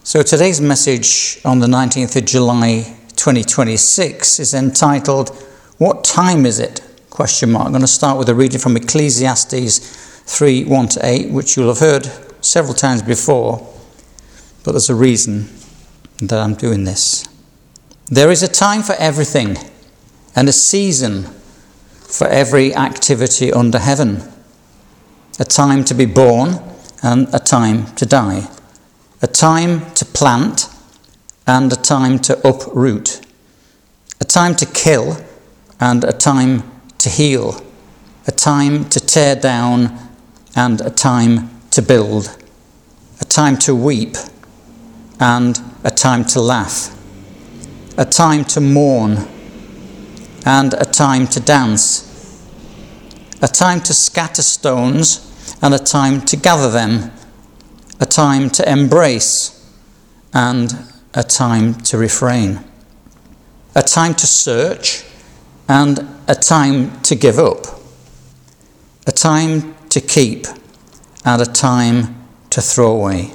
So today's message on the 19th of July 2026 is entitled, "What time is it?" I'm going to start with a reading from Ecclesiastes 3, 1-8, which you'll have heard several times before, but there's a reason that I'm doing this. There is a time for everything, and a season for every activity under heaven. A time to be born, and a time to die. A time to plant, and a time to uproot. A time to kill, and a time to heal. A time to tear down, and a time to build. A time to weep, and a time to laugh. A time to mourn, and a time to dance. A time to scatter stones, and a time to gather them. A time to embrace, and a time to refrain. A time to search, and a time to give up. A time to keep, and a time to throw away.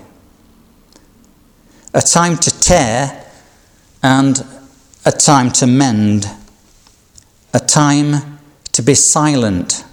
A time to tear, and a time to mend. A time to be silent,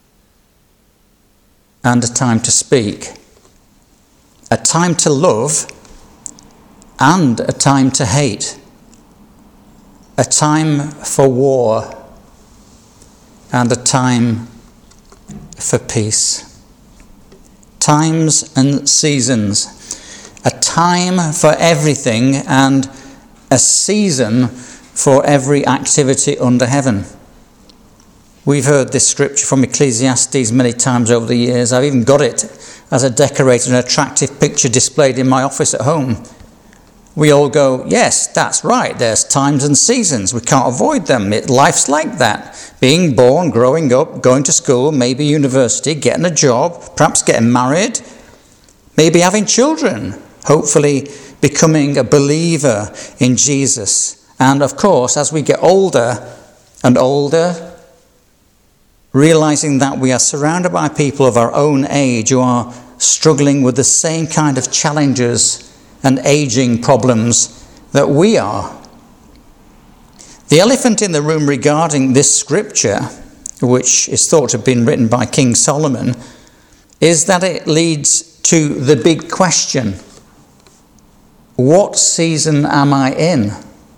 and a time to speak. A time to love, and a time to hate. A time for war, and a time for peace. Times and seasons. A time for everything, and a season for every activity under heaven. We've heard this scripture from Ecclesiastes many times over the years. I've even got it as a decorated and attractive picture displayed in my office at home. We all go, yes, that's right, there's times and seasons. We can't avoid them. Life's like that. Being born, growing up, going to school, maybe university, getting a job, perhaps getting married, maybe having children, hopefully becoming a believer in Jesus. And of course, as we get older and older, realizing that we are surrounded by people of our own age who are struggling with the same kind of challenges and aging problems that we are. The elephant in the room regarding this scripture, which is thought to have been written by King Solomon, is that it leads to the big question: what season am I in?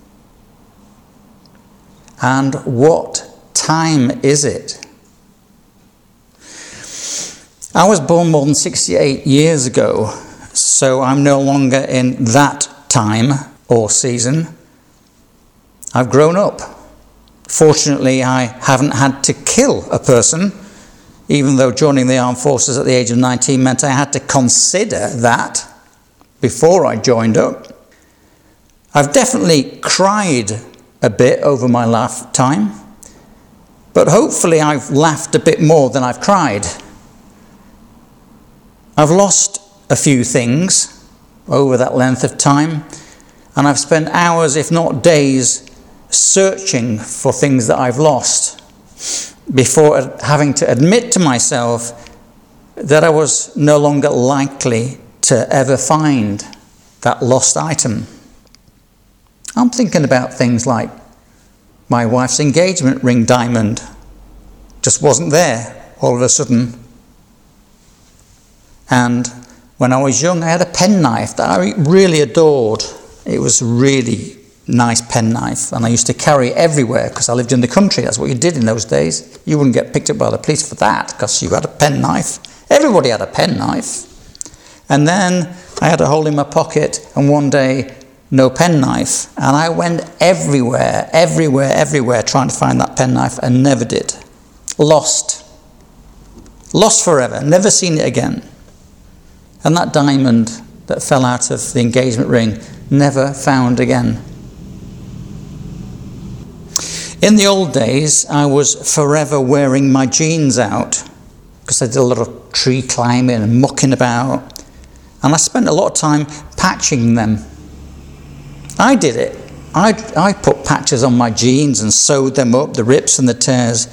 And what time is it? I was born more than 68 years ago, so I'm no longer in that time or season. I've grown up. Fortunately, I haven't had to kill a person, even though joining the armed forces at the age of 19 meant I had to consider that before I joined up. I've definitely cried a bit over my lifetime, but hopefully I've laughed a bit more than I've cried. I've lost a few things over that length of time, and I've spent hours, if not days, searching for things that I've lost before having to admit to myself that I was no longer likely to ever find that lost item. I'm thinking about things like my wife's engagement ring diamond just wasn't there all of a sudden. And when I was young, I had a penknife that I really adored. It was a really nice penknife, and I used to carry it everywhere because I lived in the country. That's what you did in those days. You wouldn't get picked up by the police for that because you had a penknife. Everybody had a penknife. And then I had a hole in my pocket, and one day, no penknife. And I went everywhere trying to find that penknife and never did. Lost forever, never seen it again. And that diamond that fell out of the engagement ring, never found again. In the old days, I was forever wearing my jeans out because I did a lot of tree climbing and mucking about, and I spent a lot of time patching them. I did it. I put patches on my jeans and sewed them up, the rips and the tears.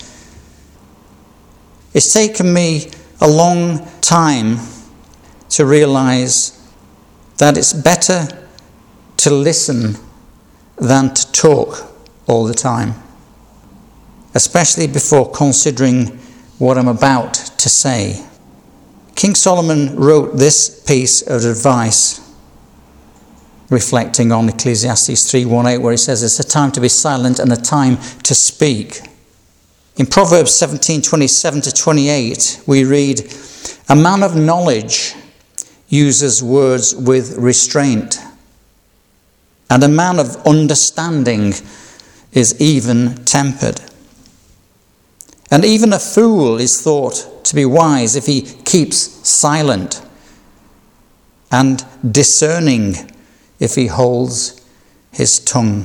It's taken me a long time to realize that it's better to listen than to talk all the time, especially before considering what I'm about to say. King Solomon wrote this piece of advice reflecting on Ecclesiastes 3:1-8, where he says it's a time to be silent and a time to speak. In Proverbs 17:27-28, we read, "A man of knowledge uses words with restraint, and a man of understanding is even-tempered. And even a fool is thought to be wise if he keeps silent, and discerning if he holds his tongue."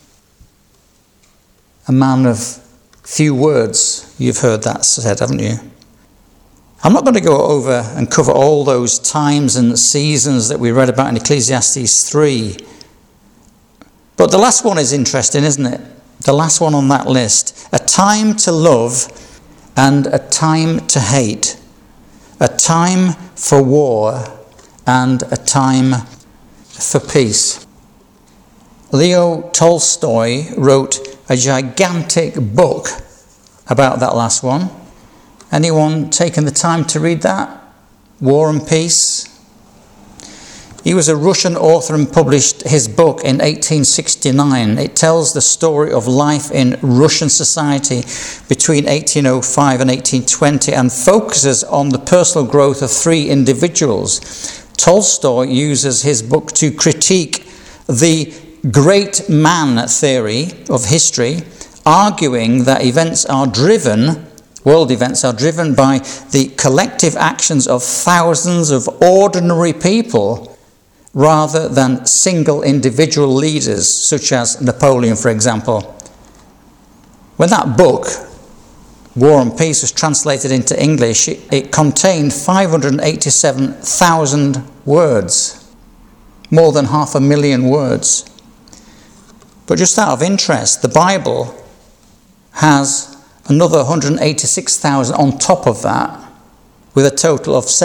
A man of few words, you've heard that said, haven't you? I'm not going to go over and cover all those times and seasons that we read about in Ecclesiastes 3. But the last one is interesting, isn't it? The last one on that list. A time to love and a time to hate. A time for war and a time for peace. Leo Tolstoy wrote a gigantic book about that last one. Anyone taken the time to read that? War and Peace? He was a Russian author and published his book in 1869. It tells the story of life in Russian society between 1805 and 1820 and focuses on the personal growth of three individuals. Tolstoy uses his book to critique the great man theory of history, arguing that world events are driven by the collective actions of thousands of ordinary people rather than single individual leaders, such as Napoleon, for example. When that book, War and Peace, was translated into English, it contained 587,000 words, more than 500,000 words. But just out of interest, the Bible has another 186,000 on top of that, with a total of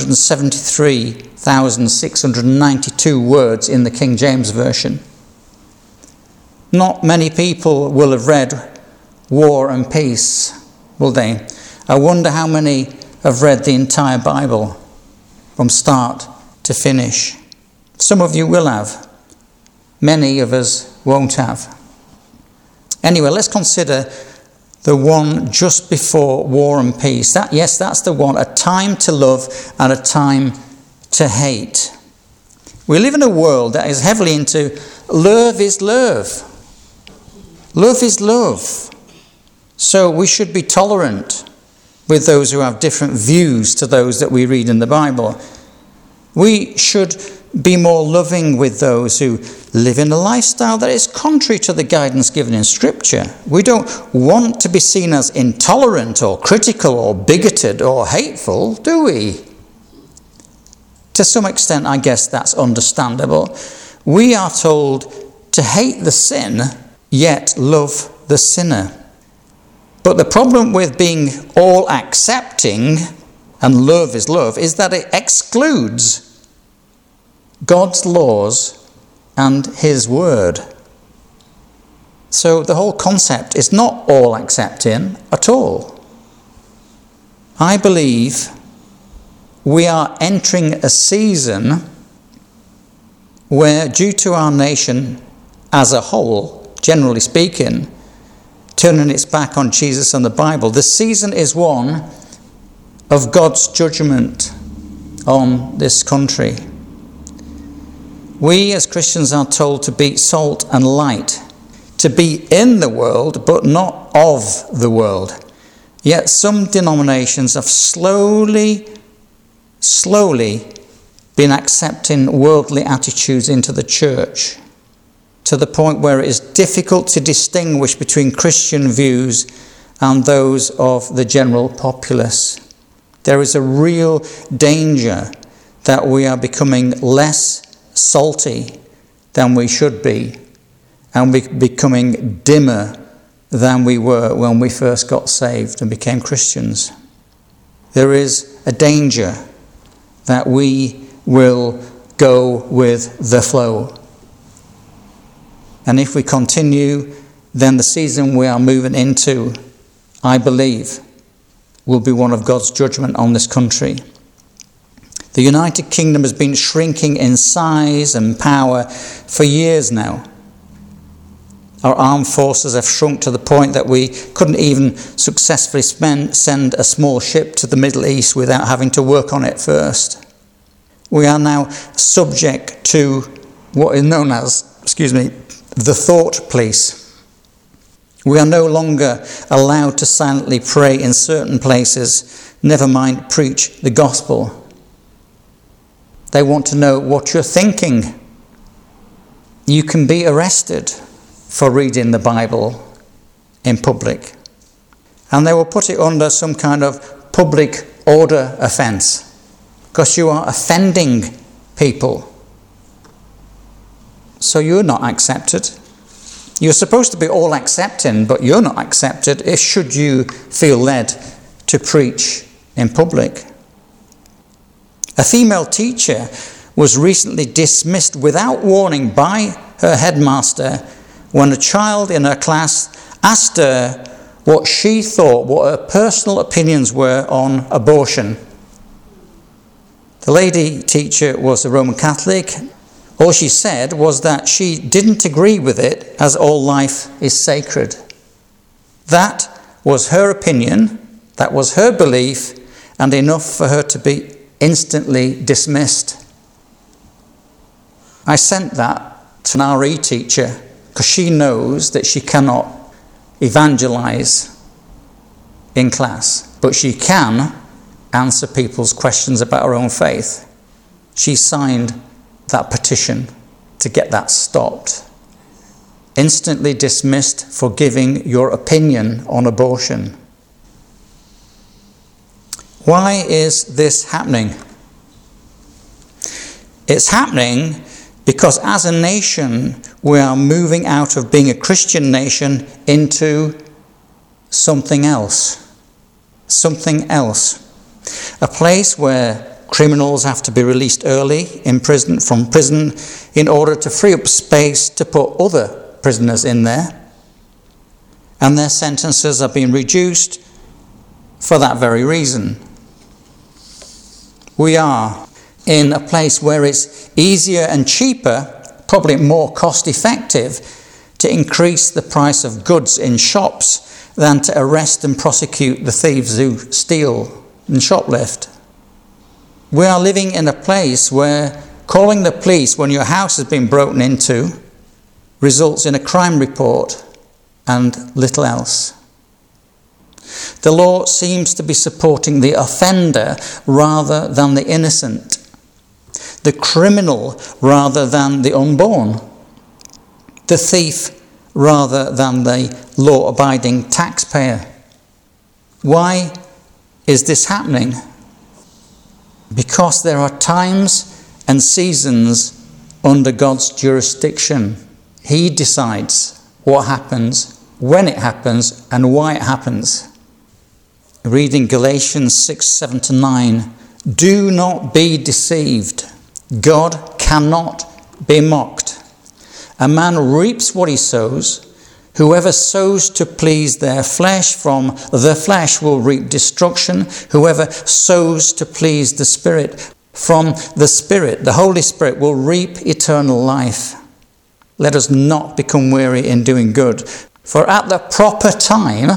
773,692 words in the King James Version. Not many people will have read War and Peace, will they? I wonder how many have read the entire Bible from start to finish. Some of you will have. Many of us won't have. Anyway, let's consider the one just before War and Peace. That's the one, a time to love and a time to hate. We live in a world that is heavily into love is love. Love is love. So we should be tolerant with those who have different views to those that we read in the Bible. We should be more loving with those who live in a lifestyle that is contrary to the guidance given in Scripture. We don't want to be seen as intolerant or critical or bigoted or hateful, do we? To some extent, I guess that's understandable. We are told to hate the sin, yet love the sinner. But the problem with being all accepting, and love is love, is that it excludes God's laws and his word. So the whole concept is not all accepting at all. I believe we are entering a season where, due to our nation as a whole, generally speaking, turning its back on Jesus and the Bible, the season is one of God's judgment on this country. We as Christians are told to be salt and light, to be in the world but not of the world. Yet some denominations have slowly been accepting worldly attitudes into the church, to the point where it is difficult to distinguish between Christian views and those of the general populace. There is a real danger that we are becoming less salty than we should be, and we're becoming dimmer than we were when we first got saved and became Christians. There is a danger that we will go with the flow. And if we continue, then the season we are moving into, I believe, will be one of God's judgment on this country. The United Kingdom has been shrinking in size and power for years now. Our armed forces have shrunk to the point that we couldn't even successfully send a small ship to the Middle East without having to work on it first. We are now subject to what is known as, the thought police. We are no longer allowed to silently pray in certain places, never mind preach the gospel. They want to know what you're thinking. You can be arrested for reading the Bible in public. And they will put it under some kind of public order offence, because you are offending people. So you're not accepted. You're supposed to be all accepting, but you're not accepted if should you feel led to preach in public. A female teacher was recently dismissed without warning by her headmaster when a child in her class asked her what she thought, what her personal opinions were on abortion. The lady teacher was a Roman Catholic. All she said was that she didn't agree with it, as all life is sacred. That was her opinion, that was her belief, and enough for her to be instantly dismissed. I sent that to an RE teacher because she knows that she cannot evangelize in class, but she can answer people's questions about her own faith. She signed that petition to get that stopped. Instantly dismissed for giving your opinion on abortion. Why is this happening? It's happening because as a nation, we are moving out of being a Christian nation into something else. Something else. A place where criminals have to be released early from prison in order to free up space to put other prisoners in there. And their sentences are being reduced for that very reason. We are in a place where it's easier and cheaper, probably more cost effective, to increase the price of goods in shops than to arrest and prosecute the thieves who steal and shoplift. We are living in a place where calling the police when your house has been broken into results in a crime report and little else. The law seems to be supporting the offender rather than the innocent, the criminal rather than the unborn, the thief rather than the law-abiding taxpayer. Why is this happening? Because there are times and seasons under God's jurisdiction. He decides what happens, when it happens, and why it happens. Reading Galatians 6:7-9, do not be deceived. God cannot be mocked. A man reaps what he sows. Whoever sows to please their flesh, from the flesh will reap destruction. Whoever sows to please the Spirit, from the Spirit, the Holy Spirit, will reap eternal life. Let us not become weary in doing good, for at the proper time,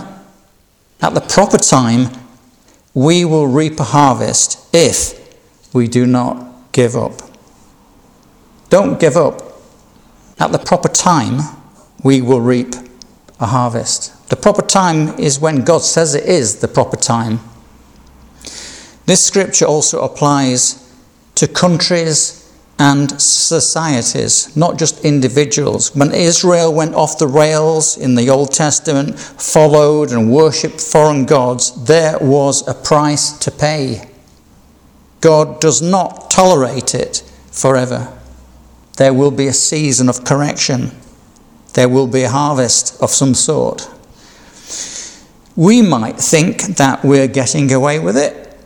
we will reap a harvest if we do not give up. Don't give up. At the proper time, we will reap a harvest. The proper time is when God says it is the proper time. This scripture also applies to countries and societies, not just individuals. When Israel went off the rails in the Old Testament, followed and worshipped foreign gods, there was a price to pay. God does not tolerate it forever. There will be a season of correction. There will be a harvest of some sort. We might think that we're getting away with it.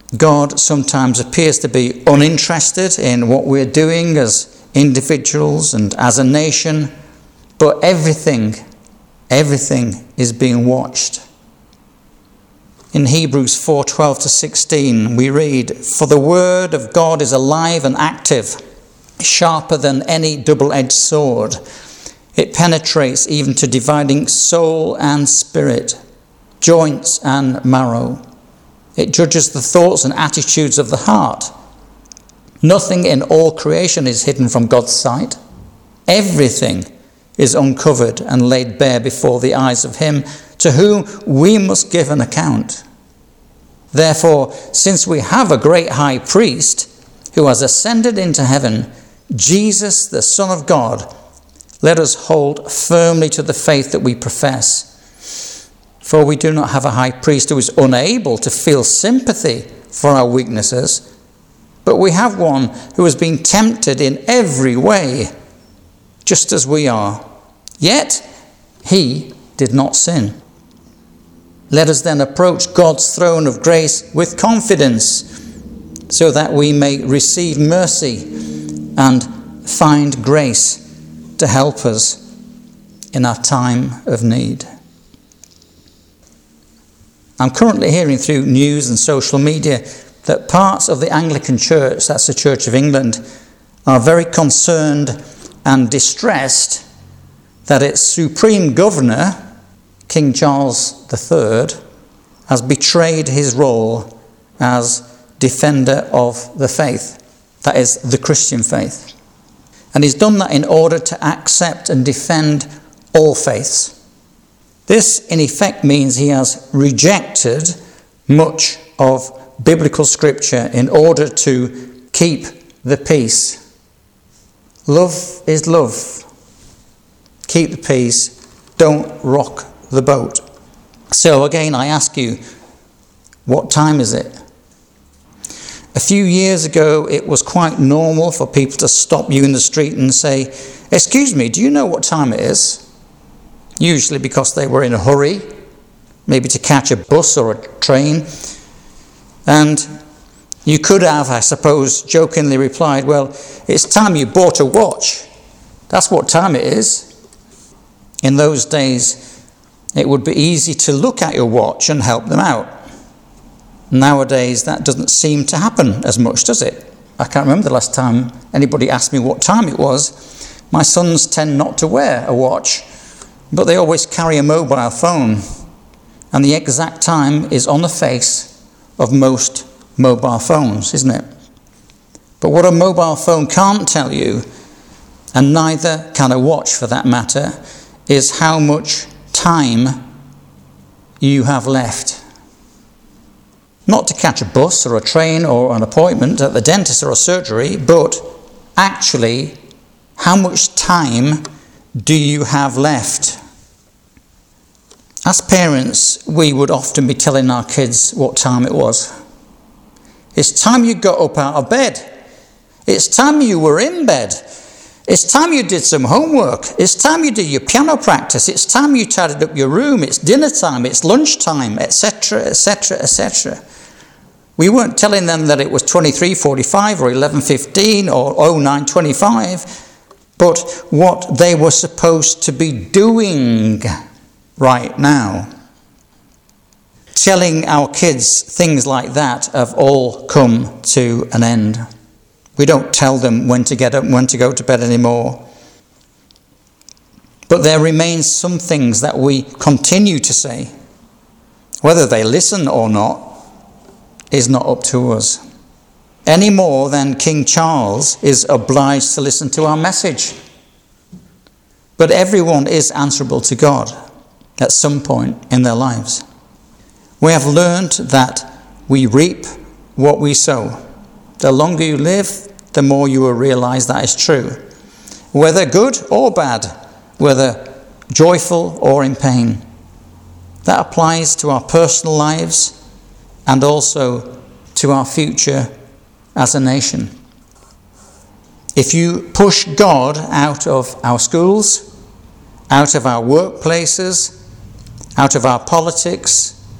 God sometimes appears to be uninterested in what we're doing as individuals and as a nation, but everything is being watched. In Hebrews 4:12-16 we read, "For the word of God is alive and active, sharper than any double-edged sword. It penetrates even to dividing soul and spirit, joints and marrow. It judges the thoughts and attitudes of the heart. Nothing in all creation is hidden from God's sight. Everything is uncovered and laid bare before the eyes of him to whom we must give an account. Therefore, since we have a great high priest who has ascended into heaven, Jesus, the Son of God, let us hold firmly to the faith that we profess. For we do not have a high priest who is unable to feel sympathy for our weaknesses, but we have one who has been tempted in every way, just as we are. Yet he did not sin. Let us then approach God's throne of grace with confidence, so that we may receive mercy and find grace to help us in our time of need." I'm currently hearing through news and social media that parts of the Anglican Church, that's the Church of England, are very concerned and distressed that its supreme governor, King Charles III, has betrayed his role as defender of the faith, that is, the Christian faith. And he's done that in order to accept and defend all faiths. This, in effect, means he has rejected much of biblical scripture in order to keep the peace. Love is love. Keep the peace. Don't rock the boat. So again, I ask you, what time is it? A few years ago, it was quite normal for people to stop you in the street and say, "Excuse me, do you know what time it is?" Usually because they were in a hurry, maybe to catch a bus or a train. And you could have, I suppose, jokingly replied, "Well, it's time you bought a watch. That's what time it is." In those days, it would be easy to look at your watch and help them out. Nowadays, that doesn't seem to happen as much, does it? I can't remember the last time anybody asked me what time it was. My sons tend not to wear a watch, but they always carry a mobile phone, and the exact time is on the face of most mobile phones, isn't it? But what a mobile phone can't tell you, and neither can a watch for that matter, is how much time you have left. Not to catch a bus or a train or an appointment at the dentist or a surgery, but actually, how much time do you have left? As parents, we would often be telling our kids what time it was. It's time you got up out of bed. It's time you were in bed. It's time you did some homework. It's time you did your piano practice. It's time you tidied up your room. It's dinner time. It's lunchtime, etc., etc., etc. We weren't telling them that it was 23:45 or 11:15 or 09:25, but what they were supposed to be doing right now. Telling our kids things like that have all come to an end. We don't tell them when to get up and when to go to bed anymore. But there remains some things that we continue to say. Whether they listen or not is not up to us. Any more than King Charles is obliged to listen to our message. But everyone is answerable to God at some point in their lives. We have learned that we reap what we sow. The longer you live, the more you will realize that is true. Whether good or bad, whether joyful or in pain. That applies to our personal lives and also to our future as a nation. If you push God out of our schools, out of our workplaces, out of our politics,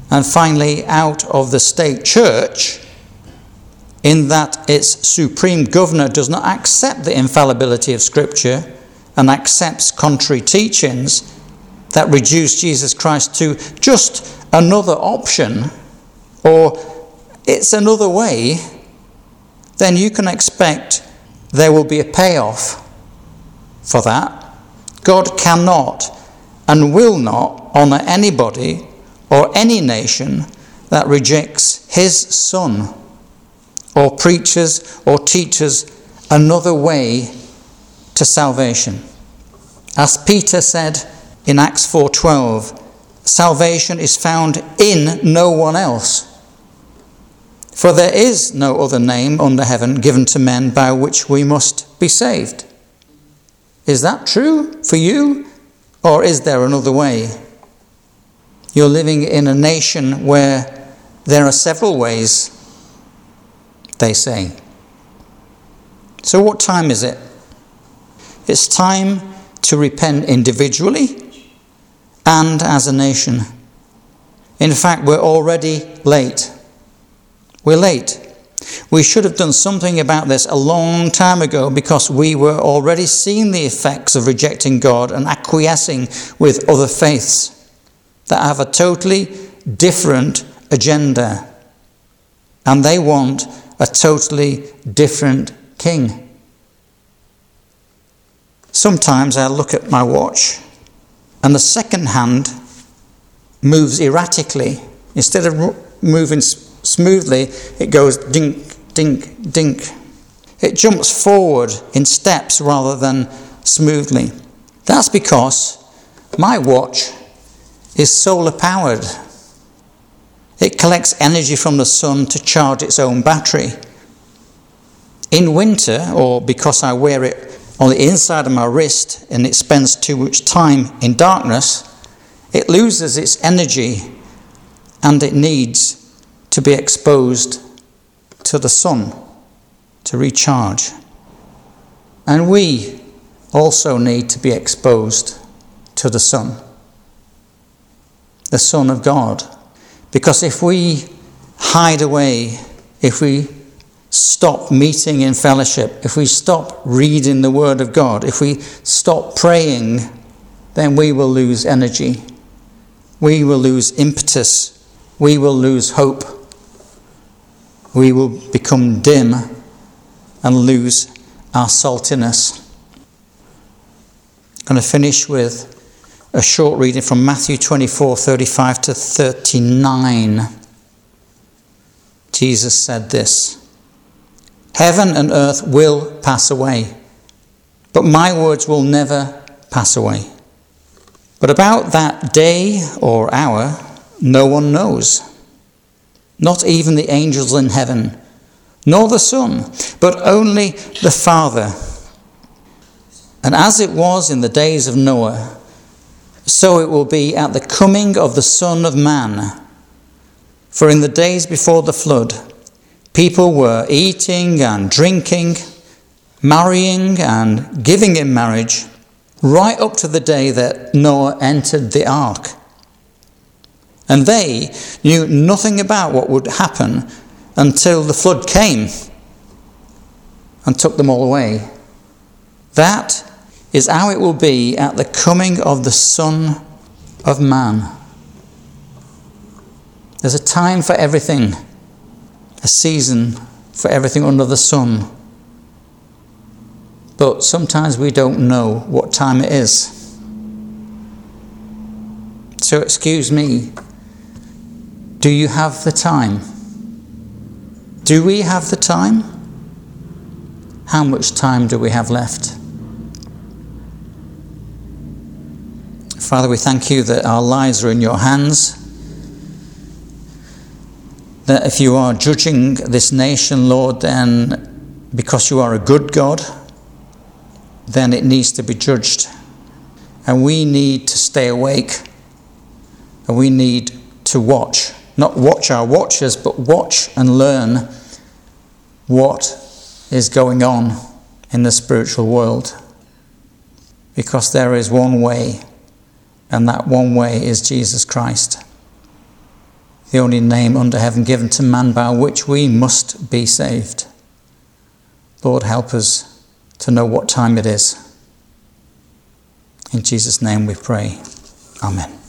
And finally, out of the state church, in that its supreme governor does not accept the infallibility of Scripture and accepts contrary teachings that reduce Jesus Christ to just another option, or it's another way, then you can expect there will be a payoff for that. God cannot and will not honour anybody or any nation that rejects his Son or preaches or teaches another way to salvation. As Peter said in Acts 4:12, salvation is found in no one else. For there is no other name under heaven given to men by which we must be saved. Is that true for you, or is there another way? You're living in a nation where there are several ways, they say. So what time is it? It's time to repent individually and as a nation. In fact, we're already late. We're late. We should have done something about this a long time ago, because we were already seeing the effects of rejecting God and acquiescing with other faiths that have a totally different agenda. And they want a totally different king. Sometimes I look at my watch and the second hand moves erratically. Instead of moving smoothly, it goes dink, dink, dink. It jumps forward in steps rather than smoothly. That's because my watch is solar powered. It collects energy from the sun to charge its own battery. In winter, or because I wear it on the inside of my wrist and it spends too much time in darkness, it loses its energy and it needs to be exposed to the sun to recharge. And we also need to be exposed to the Son of God. Because if we hide away, if we stop meeting in fellowship, if we stop reading the Word of God, if we stop praying, then we will lose energy. We will lose impetus. We will lose hope. We will become dim and lose our saltiness. I'm going to finish with a short reading from Matthew 24:35 to 39. Jesus said this: "Heaven and earth will pass away, but my words will never pass away. But about that day or hour, no one knows, not even the angels in heaven, nor the Son, but only the Father. And as it was in the days of Noah, so it will be at the coming of the Son of Man. For in the days before the flood, people were eating and drinking, marrying and giving in marriage, right up to the day that Noah entered the ark. And they knew nothing about what would happen until the flood came and took them all away. That is how it will be at the coming of the Son of Man." There's a time for everything, a season for everything under the sun. But sometimes we don't know what time it is. So excuse me, do you have the time? Do we have the time? How much time do we have left? Father, we thank you that our lives are in your hands. That if you are judging this nation, Lord, then because you are a good God, then it needs to be judged. And we need to stay awake. And we need to watch. Not watch our watchers, but watch and learn what is going on in the spiritual world. Because there is one way, and that one way is Jesus Christ. the only name under heaven given to man by which we must be saved. Lord, help us to know what time it is. In Jesus' name we pray. Amen.